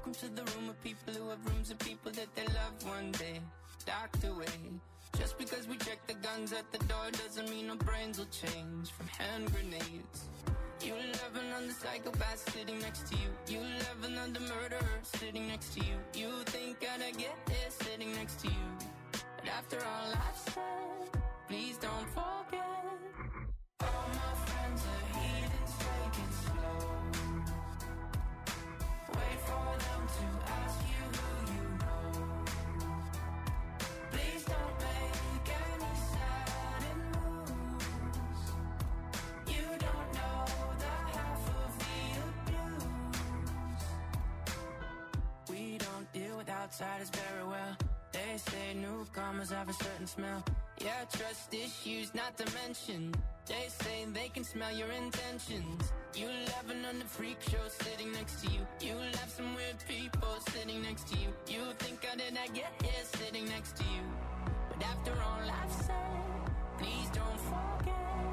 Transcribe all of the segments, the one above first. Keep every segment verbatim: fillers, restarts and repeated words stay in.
Welcome to the room of people who have rooms of people that they love one day docked away. Just because we check the guns at the door doesn't mean our brains will change from hand grenades. You love another psychopath sitting next to you. You love another murderer sitting next to you. You think I'd get here sitting next to you. But after all I've said, please don't forget. All my friends are heathens, take it slow. Wait for them to ask you who you know. Please don't make any sudden moves. You don't know the half of the abuse. We don't deal with outsiders very well. They say newcomers have a certain smell. Yeah, trust issues not to mention. They say they can smell your intentions. You laughing on the freak show sitting next to you. You laugh some weird people sitting next to you. You think how did I get here sitting next to you? But after all I've said, please don't forget.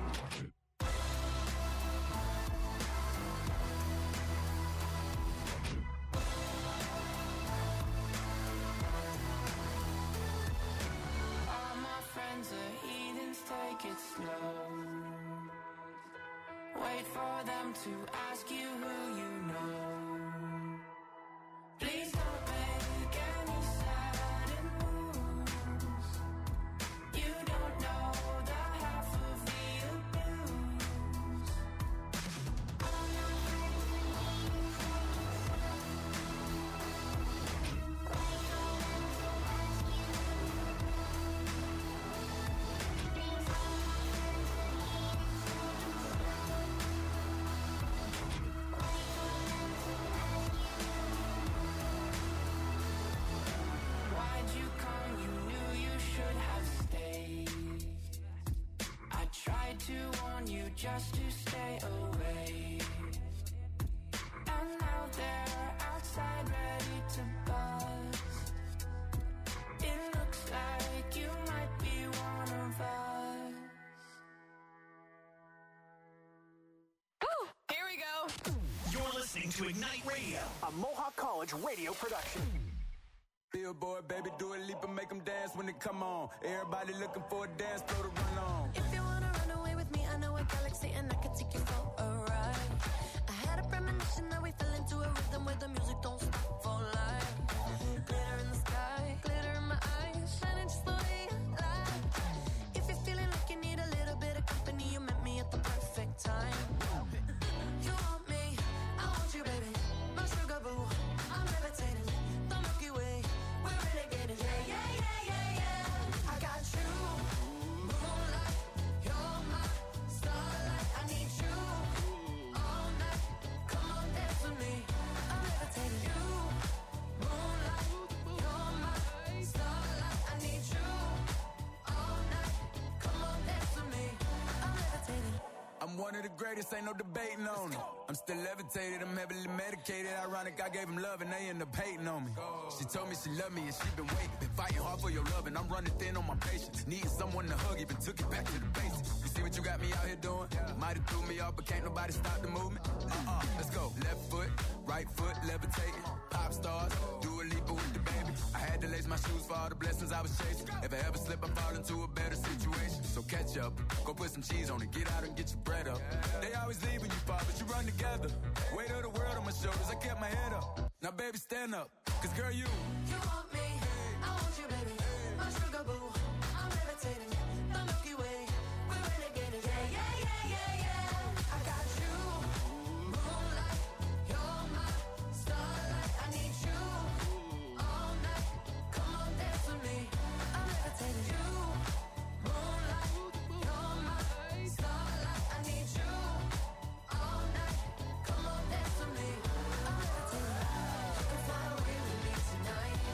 Take it slow. Wait for them to ask you who you know. Please don't make any sudden moves. You don't know the half of the abuse. To warn you just to stay away. And now they're outside ready to bust. It looks like you might be one of us. Ooh, here we go. You're listening to Ignite Radio, a Mohawk College radio production. Billboard, baby, do a leap and make them dance when they come on. Everybody looking for a dance floor to run on. If you wanna run away with me, I know a galaxy and I can take you for a ride. I had a premonition that we fell into a rhythm where the music don't stop for life. Glitter in the sky, glitter in my eyes, shining just the way I like. If you're feeling like you need a little bit of company, you met me at the perfect time. You want me, I want you, baby. My sugar boo, I'm levitating. The Milky Way, we're renegading. Yeah, yeah, yeah, yeah, yeah. I got you, moonlight. You're my starlight. I need you all night. Come on, dance with me. I'm levitating. You, moonlight. You're my starlight. I need you all night. Come on, dance with me. I'm levitating. I'm one of the greatest, ain't no debating on it. I'm still levitated, I'm heavily medicated. Ironic, I gave them love and they end up hating on me. She told me she loved me and she been waiting. Been fighting hard for your love and I'm running thin on my patience. Needing someone to hug, even took it back to the basics. You see what you got me out here doing? Might have threw me off, but can't nobody stop the movement. Uh-uh, let's go. Left foot, right foot, levitating. Pop stars, do a leap with the baby. I had to lace my shoes for all the blessings I was chasing. If I ever slip, I fall into a better situation. So catch up, go put some cheese on it, get out and get your bread up. They always leaving you far, but you run together. Weight of the world on my shoulders, I kept my head up. Now baby, stand up, cause girl, you You want me, I want you, baby. My sugar boo, I'm levitating. The Milky Way, we're renegading. Yeah, yeah, yeah, yeah, yeah. I got you, moonlight. You're my starlight. I need you all night. Come on, dance with me. I'm levitating. You, moonlight. You're my starlight. I need you all night. Come on, dance with me. I'm levitating. You can fly away with me tonight.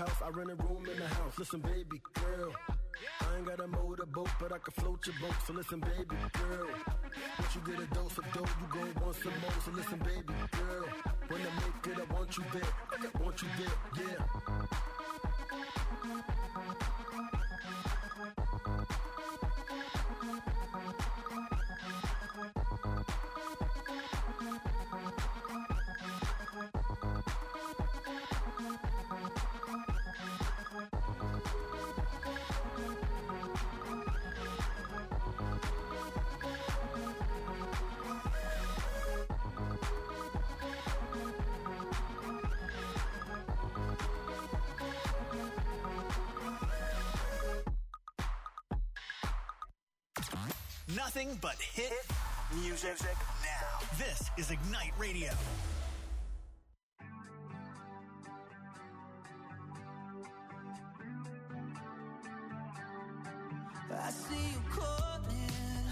house, I rent a room in the house. Listen, baby girl, I ain't got a motorboat, but I can float your boat. So listen, baby girl, once you get a dose of dope, you gon' want some more. So listen, baby girl, when I make it, I want you there. I want you there, yeah. Nothing but hit music now. This is Ignite Radio. I see you calling.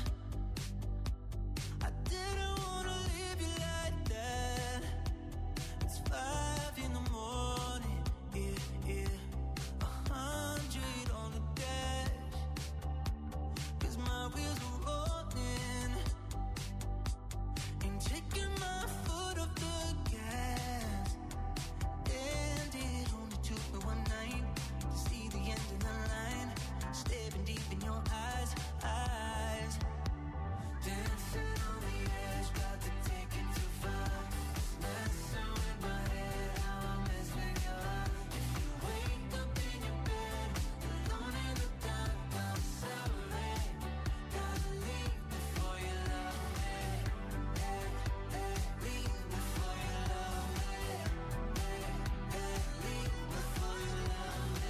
I didn't wanna leave you like that. It's five in the morning, yeah, yeah. A hundred on the dash. 'Cause my wheels are rolling. Ain't taking my foot off the gas. And it only took me one night to see the end of the line. Staring deep in your eyes, eyes. Dancing on the edge, got to take it too far. Messing with my head, how I mess with your heart. If you wake up in your bed, alone in the dark, I'm sorry. Gotta leave before you love me. Hey, hey, leave before you love me. Hey, hey, leave before you love me.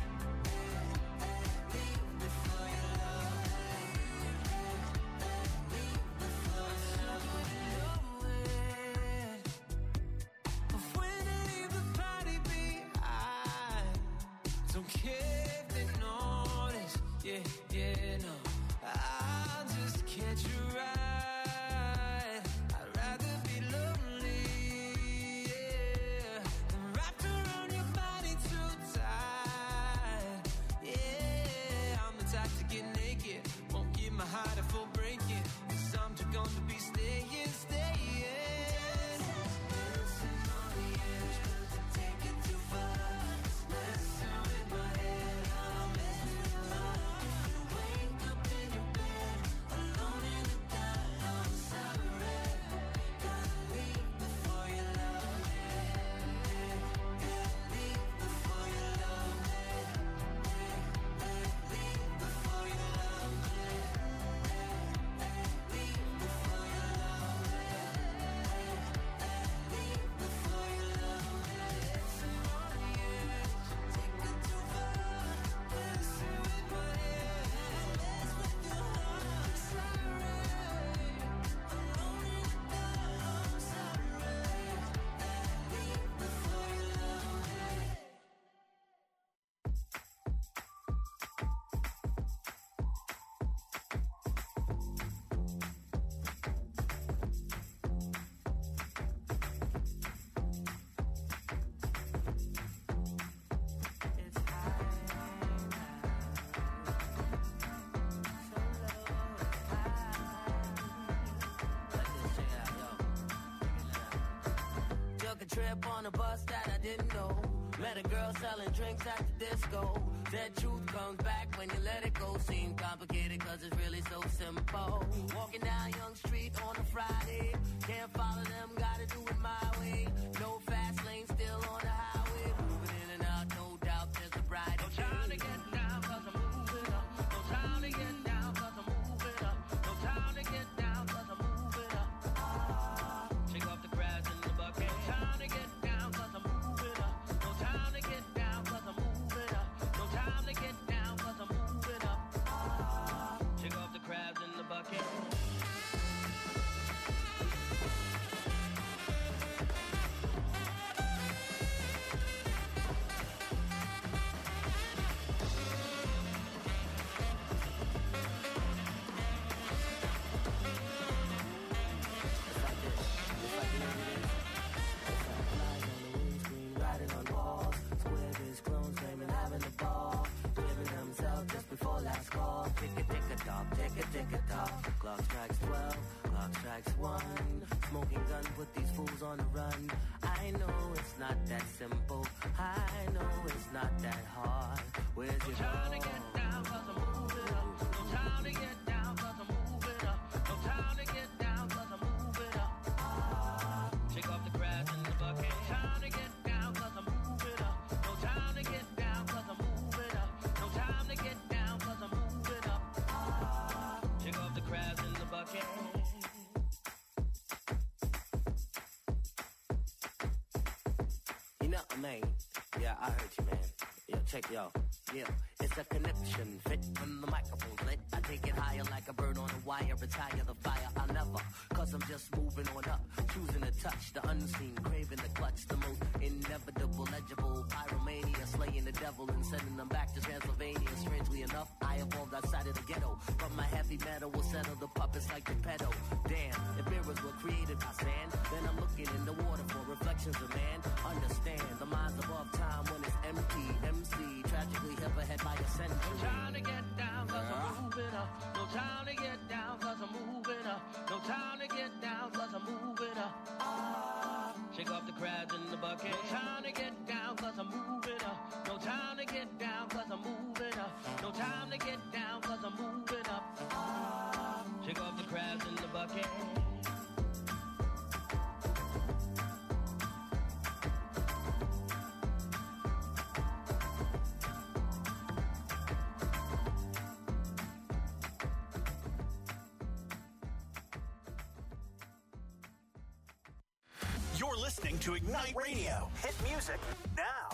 Don't care if they notice, yeah, yeah, no. I'll just catch you right. I'd rather be lonely, yeah, than wrapped around your body too tight. Yeah, I'm the type to get naked, won't give my heart a full breaking. 'Cause I'm just gonna be staying, staying. Dancing on the edge, got to take it too far. Messing with my head, how I mess with your heart. If you wake up in your bed, alone in the dark, I'm sorry. Gotta leave before you love me. Yeah, leave before you love me. Yeah, leave before you love me. Yeah, leave before you love me. Yeah, leave before you love me. Dancing on the edge, take it too far. Messing with my head, mess with your heart. Sorry, alone in the dark, I'm sorry. Leave before you love me. Took a trip on a bus that I didn't know. Met a girl selling drinks at the disco. Said truth comes back when you let it go. Seemed complicated cause it's really so simple. Walking down Young Street on a Friday. Can't follow them, gotta do it my way. No fast lane, still on the highway. Moving in and out, no doubt there's a bright. No time to get down cause I'm moving up. No time to get down cause I'm moving up. No time to get down cause I'm moving up. Shake off the grass in the bucket. No time to get down cause I'm moving up. No time to get down cause I'm moving up. No time to get down cause I'm moving up. Shake off the crabs in the bucket. Clock strikes twelve, clock strikes one. Smoking gun, put these fools on the run. I know it's not that simple. I know it's not that hard. Where's your time to get down, cause I'm moving up. No time to get down, cause I'm moving up. No time to get down, cause I'm moving up. Ah, shake off the grass in the bucket. No time to get down, cause I'm moving up. No time to get down, cause I'm moving up. No time to get down, cause I'm moving up. Ah, shake off the crabs in the bucket. You know, man. Yeah, I heard you, man. Yo, check yo. Yeah, it's a connection. Fit when the microphone's lit. I take it higher like a bird on a wire. Retire the fire. I'll never, cause I'm just moving on up. Choosing to touch the unseen. Craving the clutch. The most inevitable, legible. Pyromania. Slaying the devil and sending them back to Transylvania. Strangely enough, I evolved outside of the ghetto. But my heavy metal will settle the puppets like the pedo. Damn, if mirrors were created by sand, then I'm looking in the water for reflections of man. Understand, the mind's above time when it's empty. M C, tragically hip ahead by a century. No time to get down, cause I'm moving up. No time to get down, cause I'm moving up. No time to get down, cause I'm moving up. Ah, shake off the crabs in the bucket. No time to get down, cause I'm moving up. No time to get down, cause I'm moving up. No time to get down, cause I'm moving up. Ah, shake off the crabs in the bucket. You're listening to Ignite Radio. Hit music now.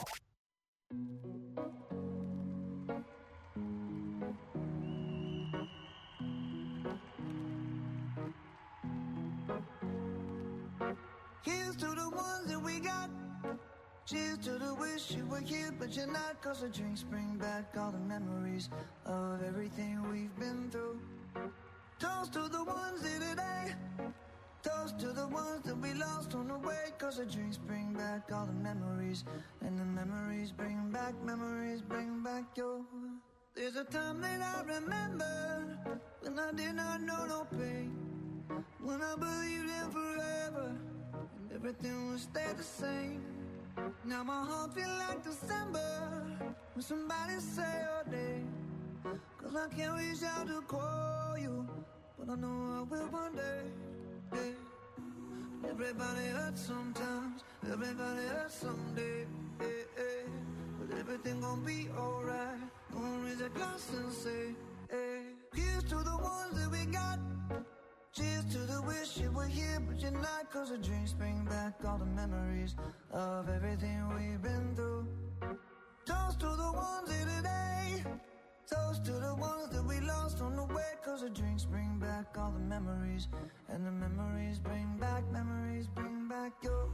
Here's to the ones that we got. Cheers to the wish you were here, but you're not. Cause the drinks bring back all the memories of everything we've been through. Toast to the ones here today. Toast to the ones that we lost on the way. Cause the drinks bring back all the memories. And the memories bring back, memories bring back your. There's a time that I remember when I did not know no pain. When I believed in forever and everything would stay the same. Now my heart feel like December when somebody say your name. Cause I can't reach out to call you, but I know I will one day. Yeah. Everybody hurts sometimes, everybody hurts someday. Yeah, yeah. But everything gon' be alright. Gonna raise a glass and say, hey. Here's to the ones that we got. Cheers to the wish you were here, but you're not. Cause the drinks bring back all the memories of everything we've been through. Toast to the ones here today. Toast to the ones that we lost on the way. Cause the drinks bring back all the memories. And the memories bring back, memories bring back your.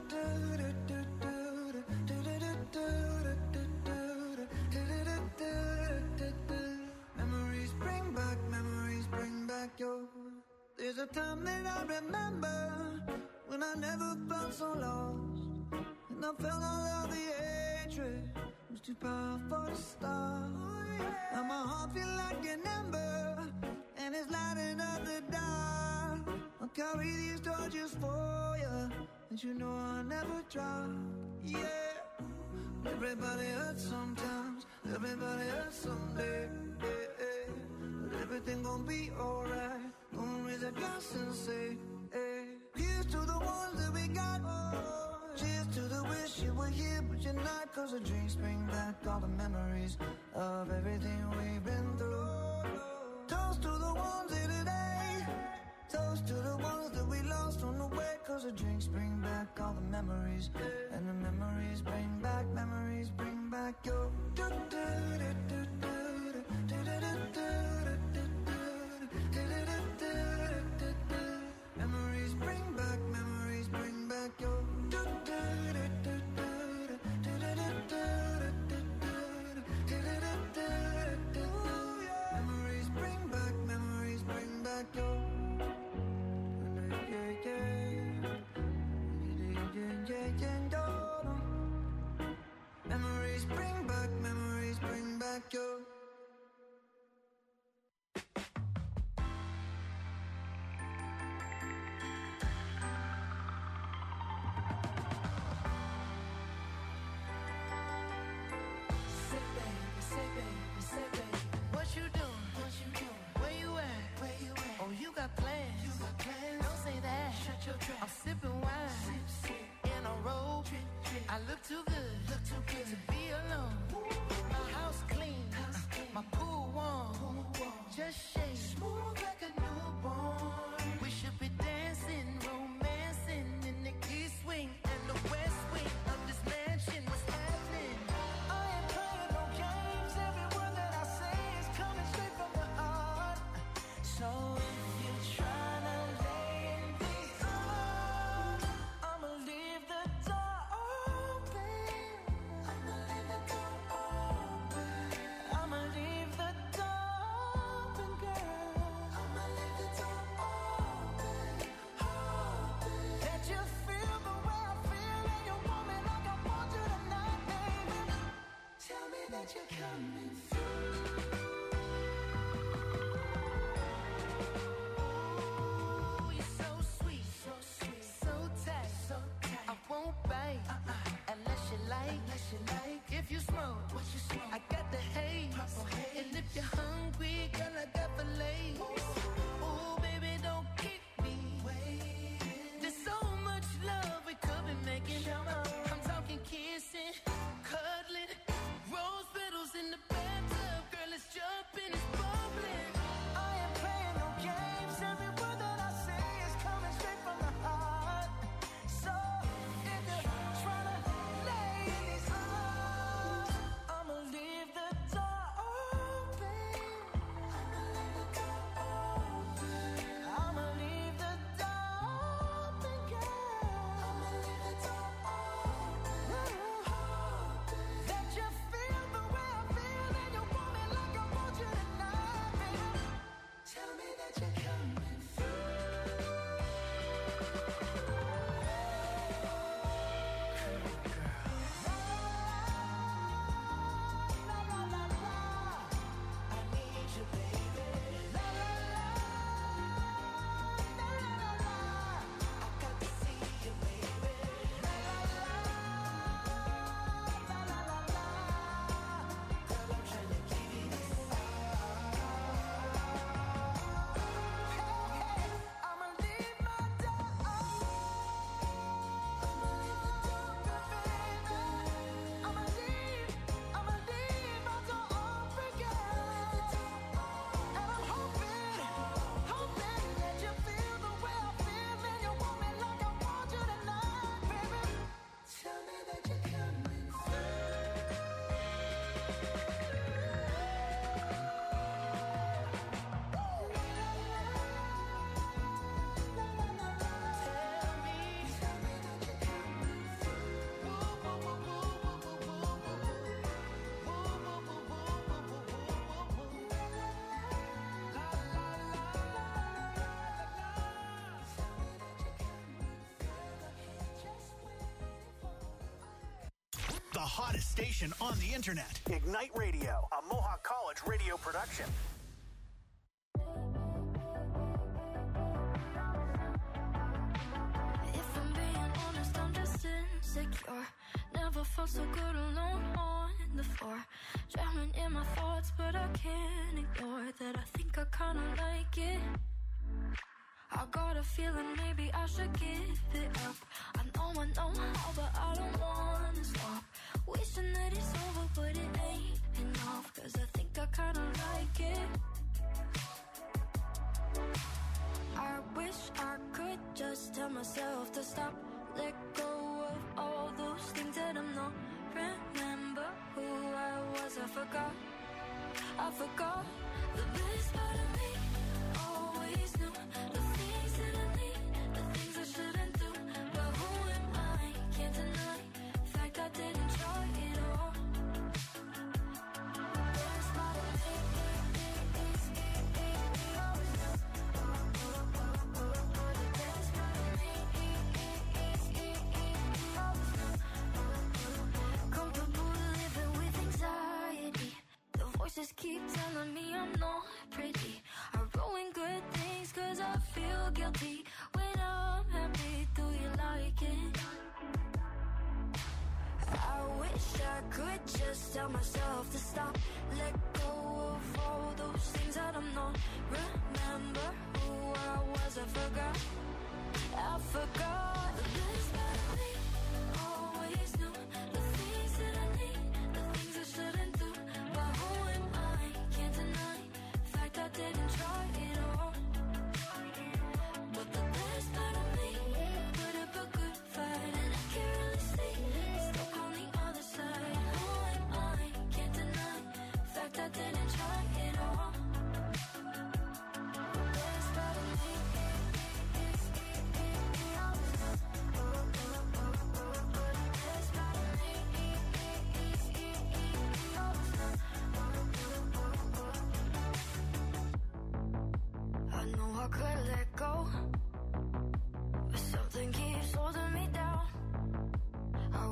Memories bring back, memories bring back your. There's a time that I remember when I never felt so lost. And I felt all of the hatred was too powerful to stop. Now my heart feel like an ember, and it's lighting up the dark. I'll carry these torches for you, and you know I'll never drop. Yeah. Everybody hurts sometimes, everybody hurts someday. Yeah, yeah. But everything gon' be alright. Gonna raise a glass and say, hey. Here's to the ones that we got. Oh, cheers to the wish you were here, but you're not. Cause the drinks bring back all the memories of everything we've been through. Toast to the ones here today. Toast to the ones that we lost on the way. Cause the drinks bring back all the memories. And the memories bring back, memories bring back your. Memories bring back, memories bring back your. Memories bring back, memories bring back your. too good, look too good to be alone. My house clean, my pool warm, just shake smooth like a newborn. We should be dancing, romancing in the east wing and the west wing of this mansion. What's happening? I ain't playing no games. Every word that I say is coming straight from the heart. So if you're trying to lay in these arms, I'ma leave the door open. I'ma leave the door open. I'ma leave the door open, girl. I'ma leave the door open, open. That you feel the way I feel and you want me like I want you tonight, baby. Tell me that you're coming through. Ooh, you're so sweet, so sweet, so tight, so tight. I won't bite uh-uh. unless you like, unless you like. If you smoke, what you smoke? I got the haze. And if you're hungry, girl, I got fillets. Ooh, baby, don't keep me waiting. There's so much love we could be making. I'm talking kissing, cuddling, rose petals in the bathtub. Girl, it's jumping, it's bubbling. I ain't playing no games. Every word that I say is coming straight from the heart. So if you're trying to lay in these arms, I'ma leave the door open. I'ma leave the door open. I'ma leave the door open, girl. I'ma leave the door open. That you feel the way I feel and you want me like I want you tonight, baby. Tell me that you're coming through. La la la la, I need you, baby. La la la, la la la la, I got to see you, baby. La la la, la la la la, girl, I'm trying to give you this. Hey, hey, I'ma leave my door open. I'ma leave the door open, baby. I'ma leave, I'ma leave my door open, girl. And I'm hoping, hoping that you feel the way I feel and you want me like I want you tonight, baby. Tell me that you're coming The hottest station on the internet. Ignite Radio, a Mohawk College radio production. If I'm being honest, I'm just insecure. Never felt so good alone on the floor. Drowning in my thoughts, but I can't ignore that. I think I kinda like it. I got a feeling maybe I should give it up. I know I know how, but I don't wanna stop. Wishing that it's over, but it ain't enough. Cause I think I kinda like it. I wish I could just tell myself to stop. Let go of all those things that I'm not. Remember who I was, I forgot. I forgot the best part of me. Always knew the things that I need, the things I shouldn't do. But who am I? Can't deny the fact I didn't try it all. Best part of me is always knew. The best part of me is always knew. Comfortable living with anxiety. The voices keep telling me I'm not pretty. I ruin good things cause I feel guilty. When I'm happy, do you like it? I wish I could just tell myself to stop. Let go of all those things that I'm not. Remember who I was, I forgot. I forgot the best part of me. Always knew the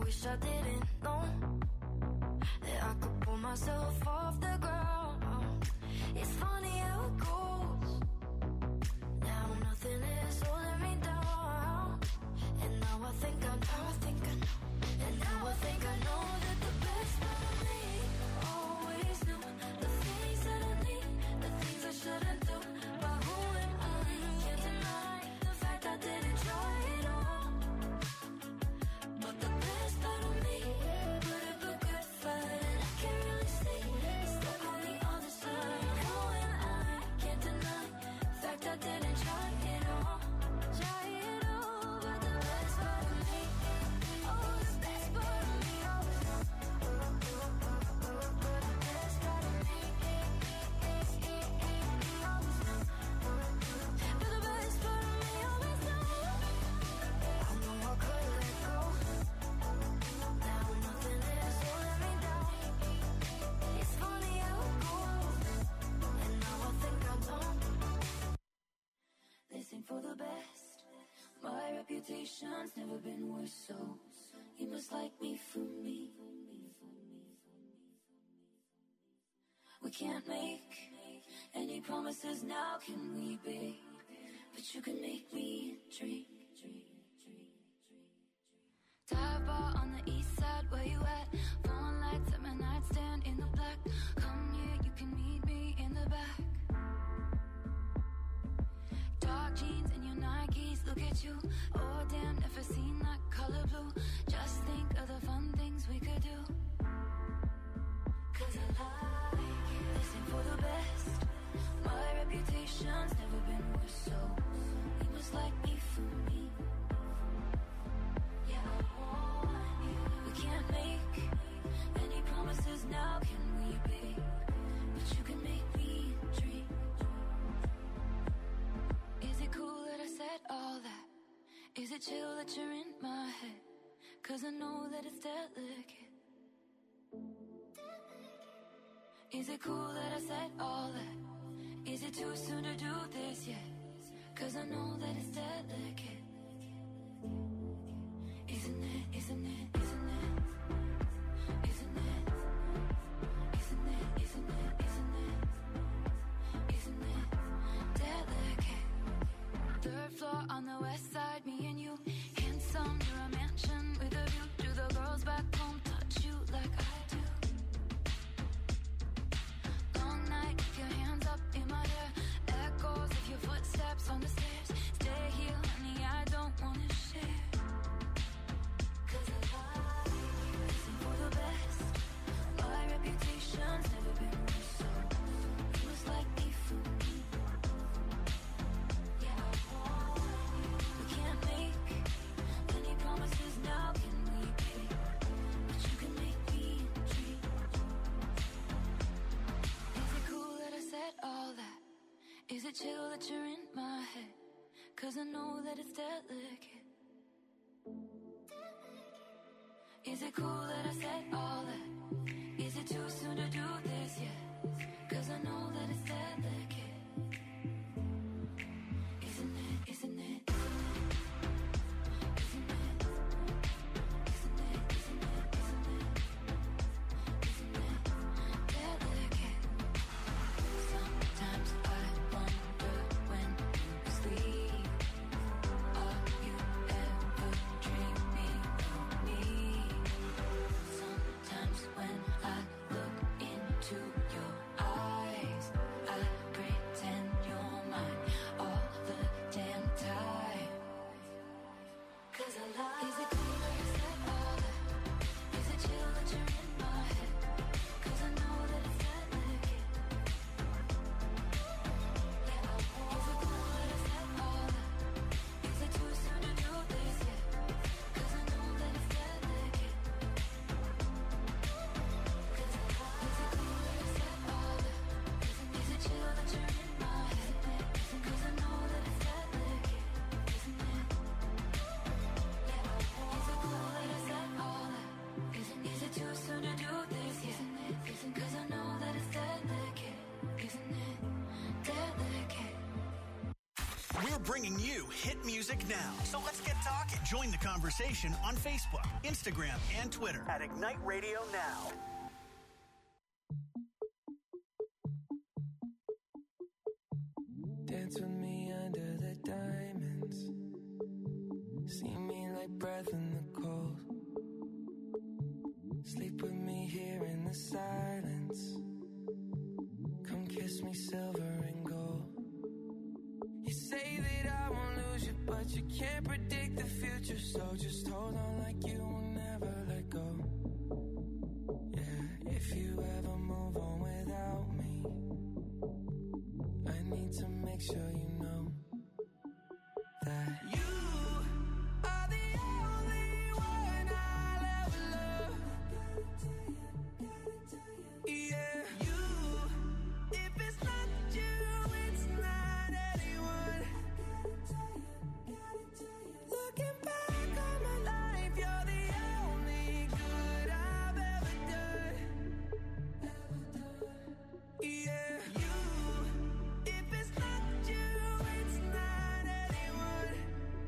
wish I didn't know that I could pull myself off the ground. It's funny how it goes. Now nothing is holding me down. And now I think I know, I think I know. And now I think I know that the best part of me always knew the things that I need, the things I shouldn't do. But who am I? Can't deny the fact I didn't try it all. But the best part of me put up a good fight, and I can't really see stuck on the other side. Who am I? Can't deny the fact I didn't try it all. Try it all, but the best part of me, oh, the best part of me always know. The best part of me, always know. But the best part of me always know. I know I could let go. Now nothing is holding me down. It's funny how it goes. And now I think I don't. This ain't for the best. My reputation's never been worse, so you must like me for me. We can't make any promises now, can we, babe? But you can make me drink. Dive bar on the east side, where you at? Phone lights at my nightstand in the black. Come here, you can meet me in the back. Dark jeans and your Nikes, look at you. Oh damn, never seen that color blue. Just think of the fun things we could do. Cause I like it. This ain't for the best. My reputation's never been worse, so you must like me for me. Yeah, I want you. We can't make any promises now, can we, babe? But you can make me dream. Is it cool that I said all that? Is it chill that you're in my head? Cause I know that it's delicate. Is it cool that I said all that? Is it too soon to do this yet? Cause I know that it's delicate. Isn't it, isn't it, isn't it? Isn't it? Isn't it, isn't it, isn't it? Isn't it delicate? Third floor on the west side, me and you. Handsome, you're a mansion with a view. Do the girls back home touch you like I do? Long night, keep your hands up in my hair. Echoes of your footsteps on the stairs. Stay here, honey, I don't wanna share. Cause I like you. Listen for the best. My reputation's never been worse, so you must like me for me. Yeah, I want you. We can't make any promises now, can we, babe? But you can make me dream. Is it cool that I said all that? Is it chill that you're in my head? Cause I know that it's delicate. Is it cool that I said all that? Is it too soon to do this yet? Cause I know that it's delicate. Isn't it, isn't it? Isn't it? Isn't it, isn't it, isn't it? Isn't it delicate? Sometimes I wonder when you sleep, are you ever dreaming of me? Sometimes when I look into bringing you hit music now. So let's get talking. Join the conversation on Facebook, Instagram, and Twitter at Ignite Radio Now. Dance with me under the diamonds. See me like breath in the cold. Sleep with me here in the silence. Come kiss me silver and gold. You say that I won't lose you, but you can't predict the future. So just hold on like you will never let go. Yeah, if you ever move on without me, I need to make sure you know that you are the only one I'll ever love. Yeah, you, if it's not you, it's not anyone. Looking back on my life, you're the only good I've ever done. Yeah, you, if it's not you, it's not anyone.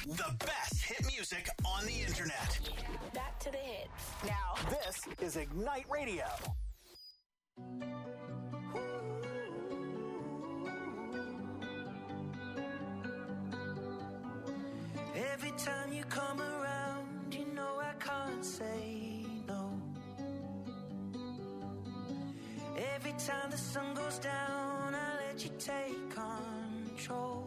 The best hit music on the internet. Back to the hits. Now, This is Ignite Radio. Every time you come around, you know I can't say no. Every time the sun goes down, I let you take control.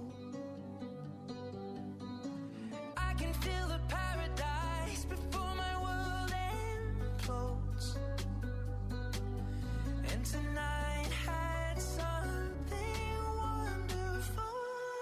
I can feel the paradise before my world implodes. And tonight had something wonderful.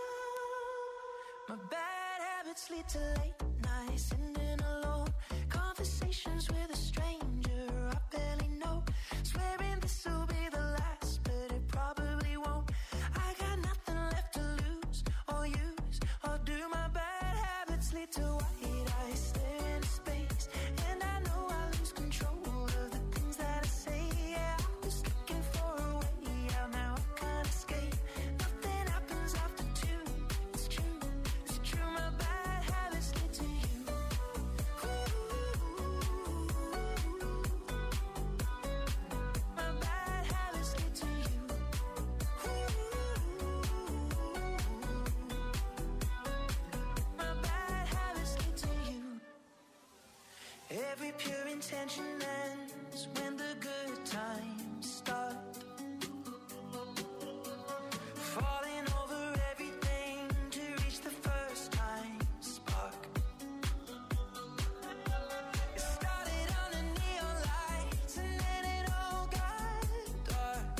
My bad habits lead to late nights, sitting alone. Conversations with a stranger I barely know. Swearing this will be the last, but it probably won't. I got nothing left to lose or use or do. My bad habits lead to white eyes stare into space, and I know I lose control of the things that I say. Yeah, I was looking for a way out, now I can't escape. Nothing happens after two. It's true, it's true. My bad habits lead to you. My bad habits lead to you. My bad habits lead to you. Every pure intention ends when the good times start. Falling over everything to reach the first time spark. It started under neon lights and then it all got dark.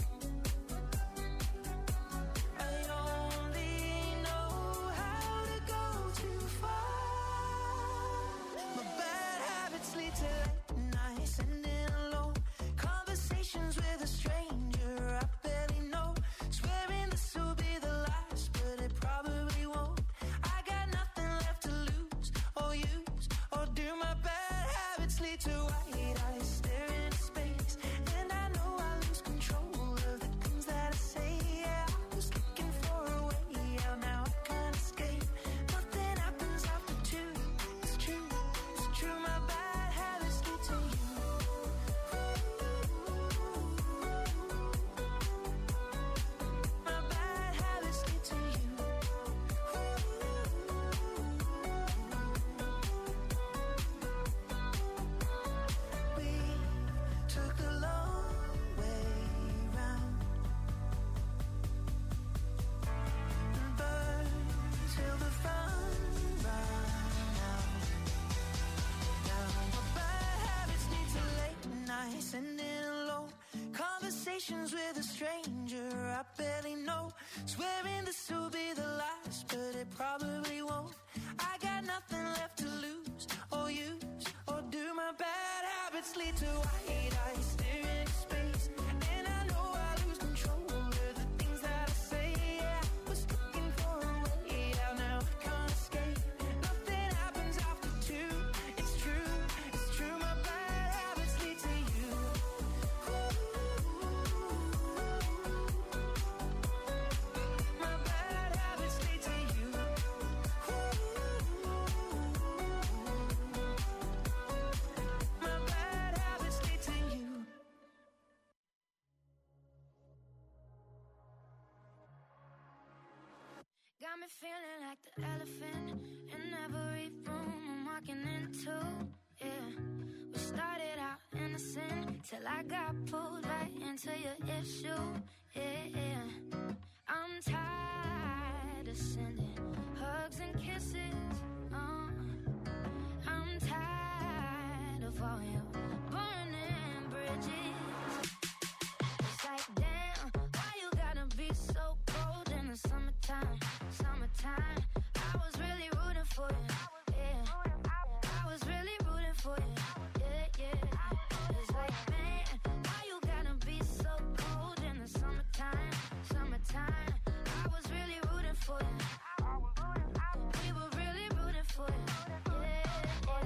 I only know how to go too far. My bad habits lead to late nights, sitting alone. Conversations with a stranger I barely know. Swearing this will be the last, but it probably won't. I got nothing left to lose or use or do. My bad habits lead to white eyes staring into space, and I know I lose control of the things that I say. Yeah, I was looking for a way out, now I can't escape. Nothing happens after two. It's true, it's true. My bad habits lead to you. My bad habits lead to you. We took the long way round and burned till the fun ran out. Now my bad habits lead to late nights, sitting alone. Conversations with a stranger I barely know. Swearing this will be the last, but it probably won't. I got nothing left to lose or use or do. My bad habits lead to white eyes staring into space, and I know I lose control of the things that I say. Yeah, I was looking for a way out, now I can't escape. Nothing happens after two. It's true, it's true. My bad habits lead to you. My bad habits lead to you. My bad habits lead to you. Got me feeling like the elephant in every room I'm walking into. Yeah, we started out innocent till I got pulled right into your issue. Yeah, yeah. I'm tired of sending hugs and kisses. Uh, I'm tired of all your burning bridges. It's like, damn, why you gotta be so cold in the summertime? Summertime, I was really rooting for you. Yeah, I was really rooting for you. Yeah, yeah. It's like, man, why you gotta be so cold in the summertime? Summertime, I was really rooting for you. We were really rooting for you. Yeah, yeah,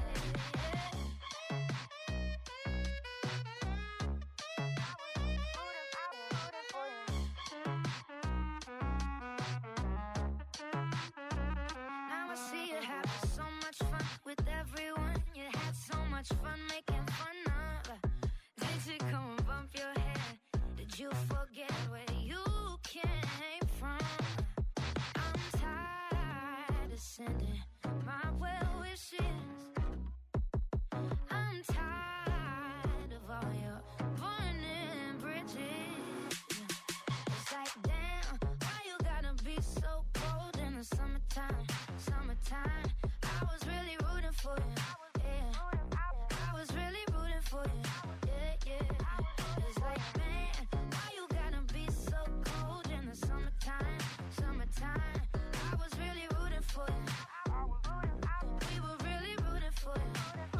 Now I see it happen much fun making fun of. Did you come and bump your head? Did you forget where you came from? I'm tired of sending my well wishes. I'm tired of all your burning bridges. It's like, damn, why you gotta be so cold in the summertime? Summertime, I was really rooting for you. Yeah, I was really rooting for you. Yeah, yeah. It's like, man, why you gotta be so cold in the summertime? Summertime, I was really rooting for you. We were really rooting for you.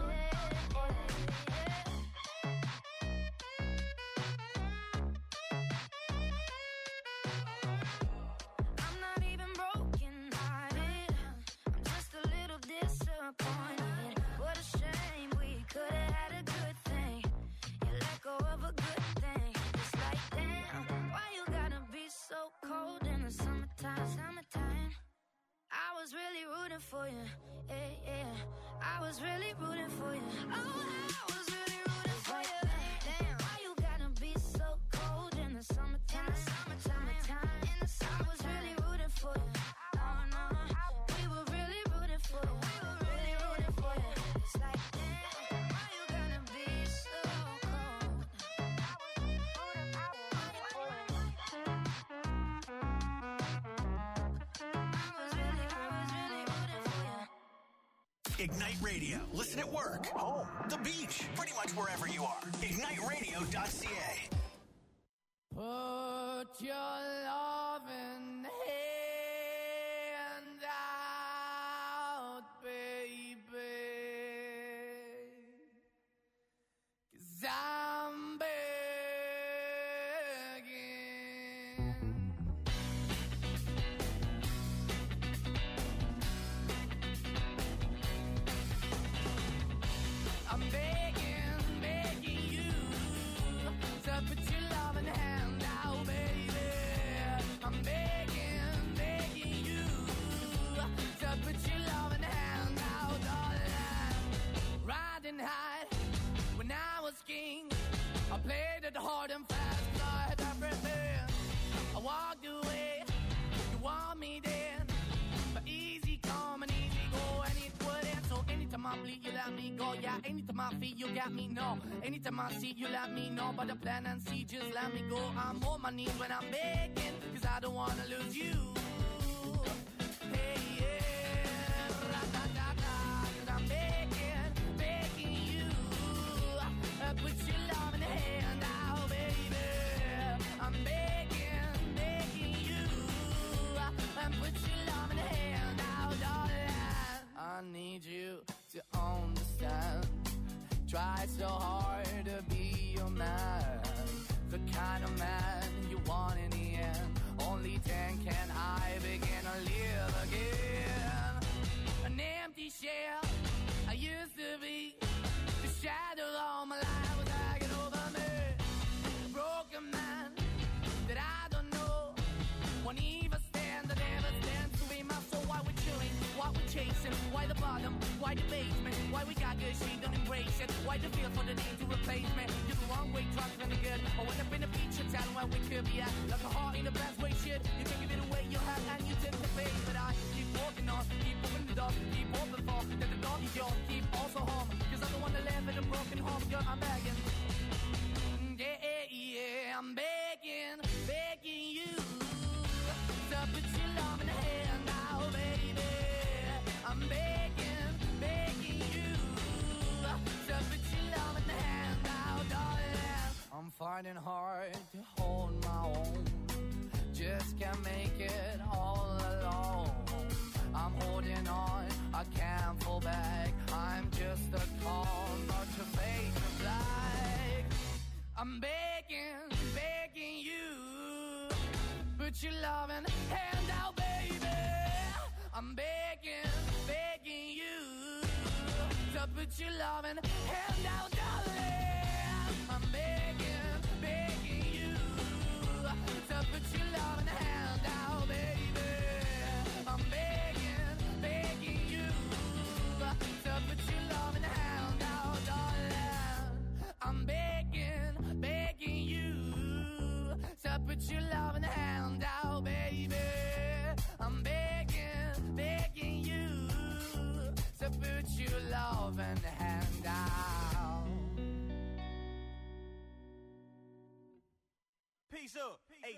I'm not even broken hearted. I'm just a little disappointed. What a shame, we could have had a good thing. You let go of a good thing. It's like, damn, why you gotta be so cold in the summertime? Summertime, I was really rooting for you. Yeah, yeah, I was really rooting for you. Oh, I was really rooting for you. Damn, why you gotta be so cold in the summertime? Summertime, in the summer, I was really rooting for you. Oh no, we were really rooting for you. We were really rooting for you. It's like, damn, why you gotta be so cold? Ignite Radio. Listen at work, home, the beach, pretty much wherever you are. ignite radio dot c a. Put your loving hand out, baby, 'cause I'm begging. I'm begging, begging you to put your loving hand out, baby. I'm begging, begging you to put your loving hand out, darling. Riding high when I was king, I played it hard and fast, 'cause I had everything. I walked away, you want me then, but easy come and easy go, and it wouldn't. So anytime I bleed, you let me go. Yeah, anytime I feel, you got me, no. Anytime I see, you let me know. But the plan and see, just let me go. I'm on my knees when I'm begging, 'cause I don't wanna lose you. Hey, yeah, ra-da-da-da, 'cause I'm begging, begging you. Uh, put your love in the hand out, baby. I'm begging, begging you. Uh, and put your love in the hand out, darling. I need you to understand. Try so hard to be your man, the kind of man you want in the end. Only then can I begin to live again. An empty shell I used to be, the shadow all my life was hanging over me. A broken man that I don't know, won't even stand, that never stands to be my soul. Why we're chilling, why we're chasing, why the bottom, why the basement, why we got good, she don't embrace it, why the feel for the need to replace me. You're the wrong way, trying to the good. I went up in a feature town where we could be at, like a heart in the best way, shit. You can give it away, you have, and you tend to pay. But I keep walking on, keep moving the dog, keep open for, that the dog is yours, keep also home, 'cause I'm the one that live in a broken home, girl, I'm begging. Yeah, yeah, I'm begging, begging you to put your love in the hand now, baby. I'm begging, begging you to put your love in the hand now, darling. I'm finding hard to hold my own, just can't make it all alone. I'm holding on, I can't fall back. I'm just a call, not to fade to black. I'm begging, begging you, put your loving hand out, baby. I'm begging, begging you to put your loving hand out, darling. I'm begging, begging you to put your loving hand out, baby. I'm begging, begging you to put your loving hand out, darling.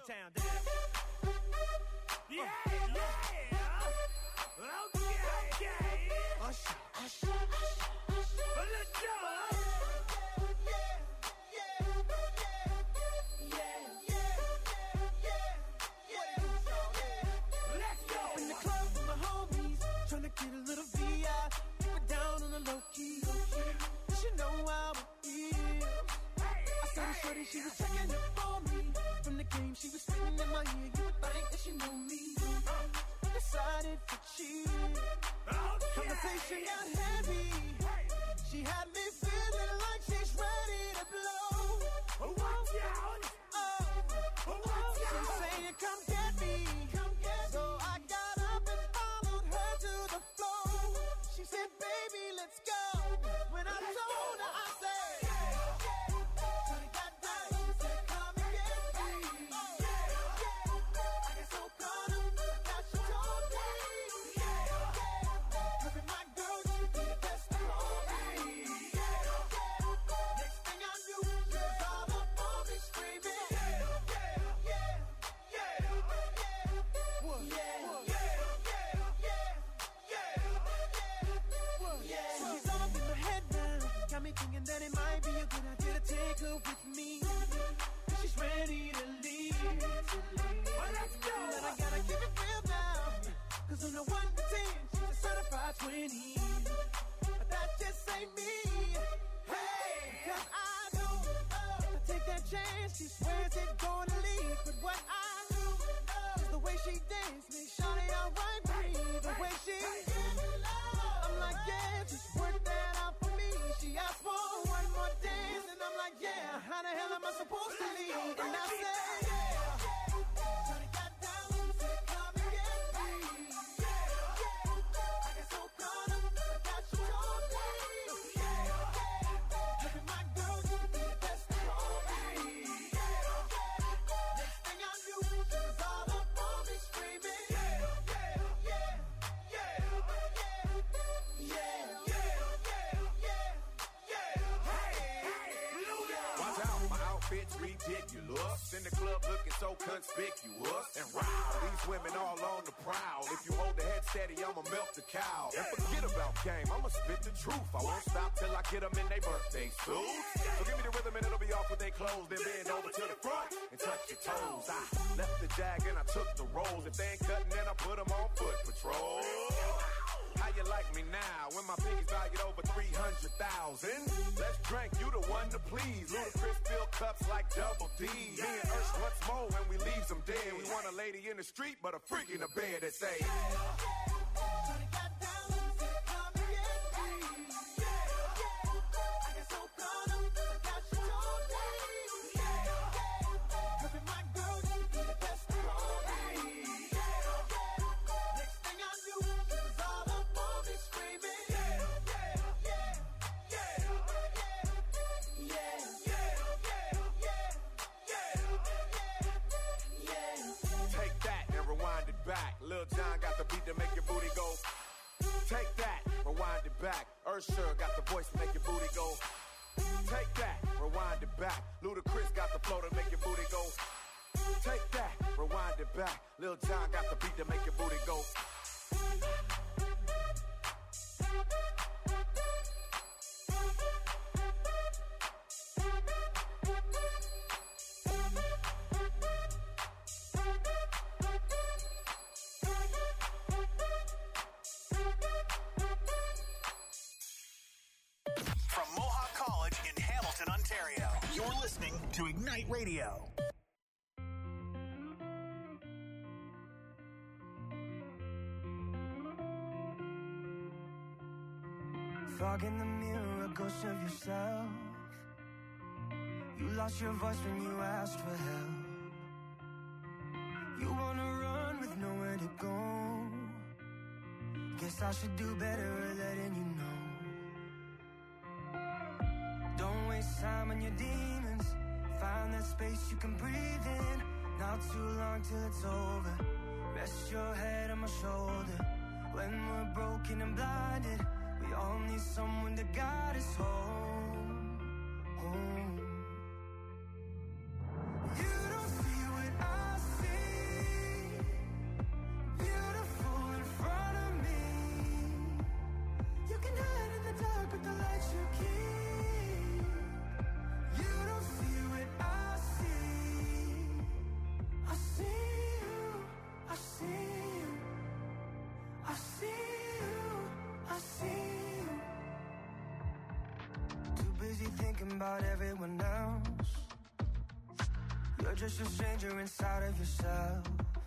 Motown. Yeah, yeah. Okay, okay. Usher, usher, usher, usher. Let's go. Get a little V I, keep it down on the low key. She know how it feels. I saw her shorty, she was checking up for me. From the game, she was spitting in my ear. You would think that she knew me. Decided to cheat. Conversation got heavy. She had me feeling like she's ready to blow. Watch out! Oh, she's saying, come get me. So I got up and followed her to the floor. She said, baby, let's go. When I told her, I said, Shorty got down, she said, come and get me. I got so caught up, I got she told me. Her and my girl, she be the best of all me. Next thing I knew, she was all up on me screaming. Yeah, yeah, yeah, what? Yeah, yeah, yeah. She's all up in my head now. Got me thinking that it might be a good idea to take her with me. She's ready to leave. Well, let's go. But I gotta keep it real now. Cause on the one to ten, she's a certified twenty. But that just ain't me. Hey, cause I know if I take that chance, she swears it's gonna leave. But what I do is the way she dance, make shawty alright with me. The way she I'm like, yeah, just work that out for me. She asked for one more dance, and I'm like, yeah, how the hell am I supposed to leave? And I said, yeah. Shawty got down, she said, come and get me. I got so caught up, I got you told me. Her and my girl, she be the best of all me. Next thing I knew, she was all up on me screaming. Yeah, yeah, yeah, yeah, yeah, yeah. Watch out, my outfit's ridiculous. In the club looking so conspicuous. And wow, these women all on the prowl. If you hold the head steady, I'ma melt the cow. And forget about game, I'ma spit the truth. I won't stop till I get them in their birthday suits. So give me the rhythm and it'll be off with their clothes. Then bend over to the front and touch your toes. I left the jag and I took the rolls. If they ain't cutting, then I put them on foot patrol. How you like me now when my pinky's valued over three hundred thousand? Let's drink, you the one to please. Ludacris fill cups like double D. Me and Ursh once more when we leave them dead. We want a lady in the street, but a freak in the bed that say, Shawty got down, she said, come and get me. I got so caught up, I got you told me. Her and my girl, she be the best of all me. Next thing I knew, she was all up on me screaming. Yeah, yeah, yeah, yeah, yeah, yeah, yeah. take that and rewind it back. Lil Jon got the beat to make your booty go. Take that, rewind it back. Usher got the voice to make your booty go. Take that, rewind it back. Ludacris got the flow to make your booty go. Take that, rewind it back. Lil Jon got the beat to make your booty go. From Mohawk College in Hamilton, Ontario, you're listening to Ignite Radio. Fog in the mirror, a ghost of yourself. You lost your voice when you asked for help. You wanna run with nowhere to go. Guess I should do better at letting you know. Don't waste time on your demons. Find that space you can breathe in. Not too long till it's over. Rest your head on my shoulder. When we're broken and blinded, we all need someone to guide us home, home. You don't see what I you thinking about everyone else? You're just a stranger inside of yourself.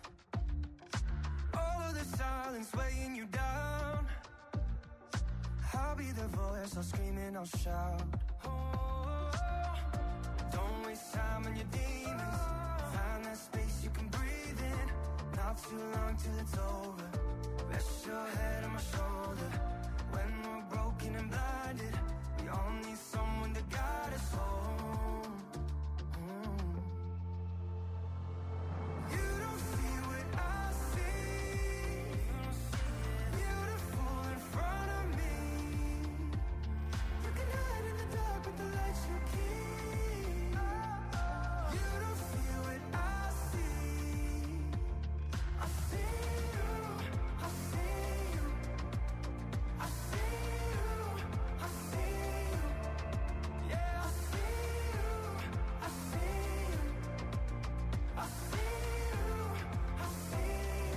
All of the silence weighing you down. I'll be the voice, I'll scream and I'll shout. Oh, don't waste time on your demons. Find that space you can breathe in. Not too long till it's over. Rest your head on my shoulder. When we're broken and blinded, we all need someone to guide us home. Mm. You don't see what I see. Beautiful in front of me. You can hide in the dark with the lights you keep. You don't see what I see. I see you, I see you, I see you, I see you. Yeah, I see you, I see you, I see you, I see you.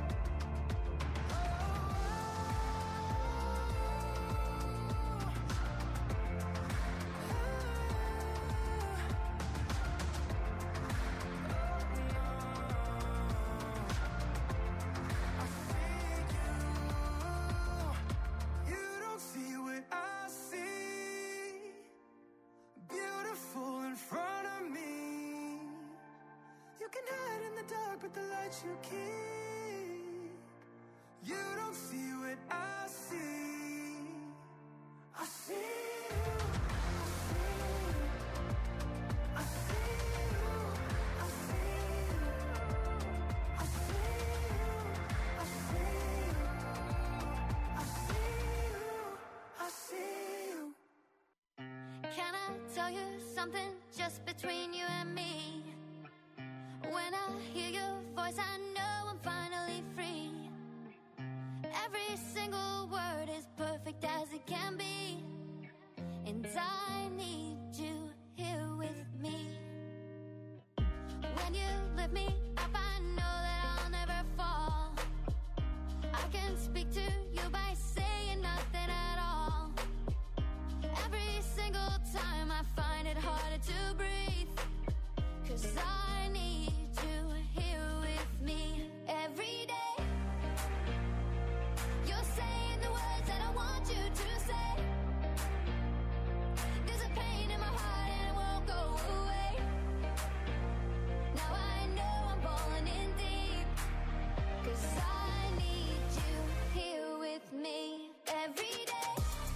You don't see what I see. Beautiful in front of me. You can hide in the dark with the lights you keep. You don't see what I see. I see you. I see you. I see you. I see you. I see you. I see you. I see you. Can I tell you something just between you and me? When I hear your voice, I know I'm finally free. Every single word is perfect as it can be. And I need you here with me. When you lift me up, I know that I'll never fall. I can speak to you by saying nothing at all. Every single time I find it harder to breathe. 'Cause I need you here with me every day. You're saying the words that I want you to say. There's a pain in my heart and it won't go away. Now I know I'm falling in deep. 'Cause I need you here with me every day.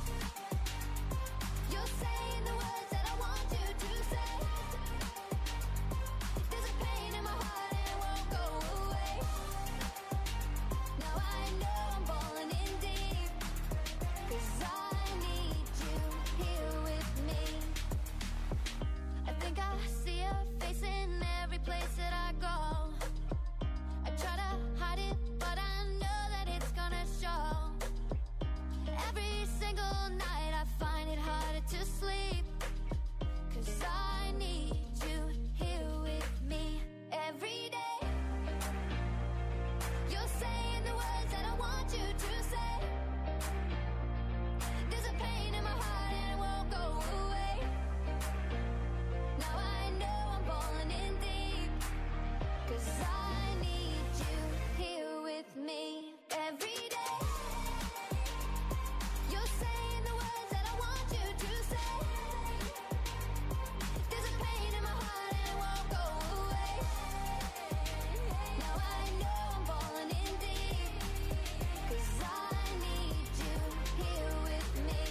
You're saying the words that I want you to say. There's a pain in my heart and it won't go away. Now I know I'm falling in deep. 'Cause I need you here with me. I think I see your face in every place that I go. I try to hide it, but I know that it's gonna show. Every single night I find it harder to sleep. 'Cause I need you here with me every day. You're saying the words that I want you to say. There's a pain in my heart and it won't go away. Now I know I'm falling in deep. 'Cause I need you here with me every day. You're saying the words that I want you to say. There's a pain in my heart and it won't go away. Now I know I'm falling in deep. 'Cause I need you here with me.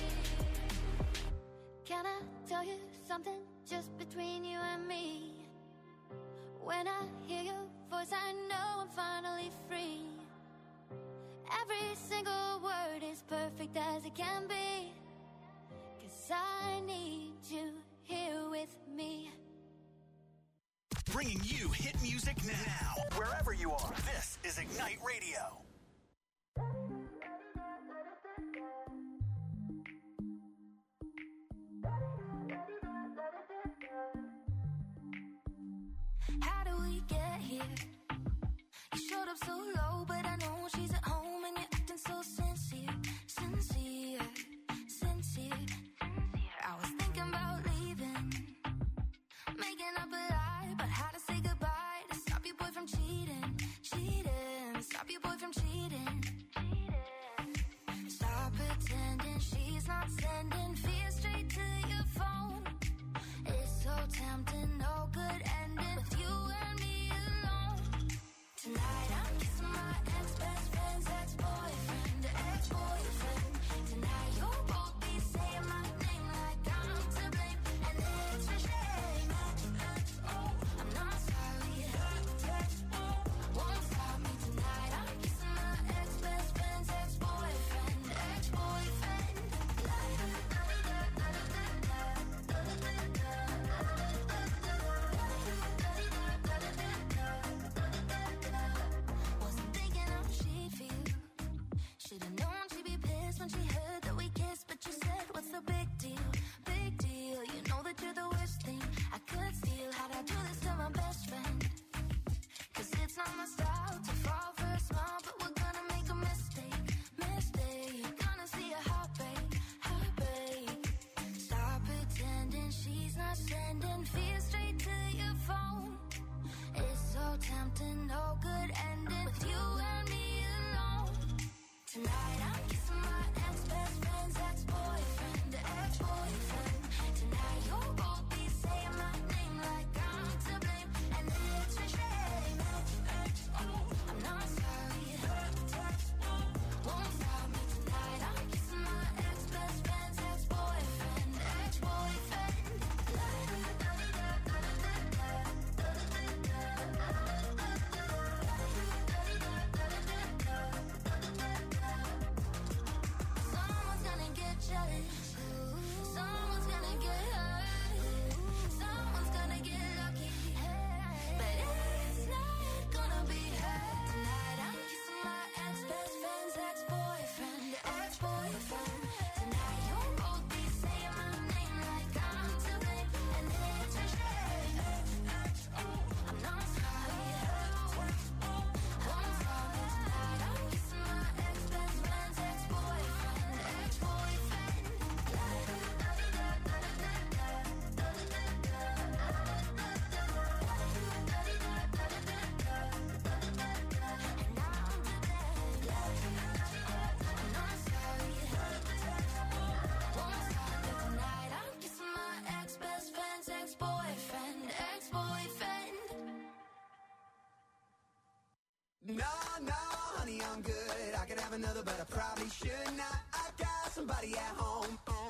Can I tell you something just between you and me? When I hear your voice, I know I'm finally free. Every single word is perfect as it can be. 'Cause I need you here with me. Bringing you hit music now, wherever you are. This is Ignite Radio. How do we get here? You showed up so low, but I know she's at home and you're acting so sincere, sincere, sincere. I was thinking about No, no, honey, I'm good. I could have another, but I probably should not. I got somebody at home.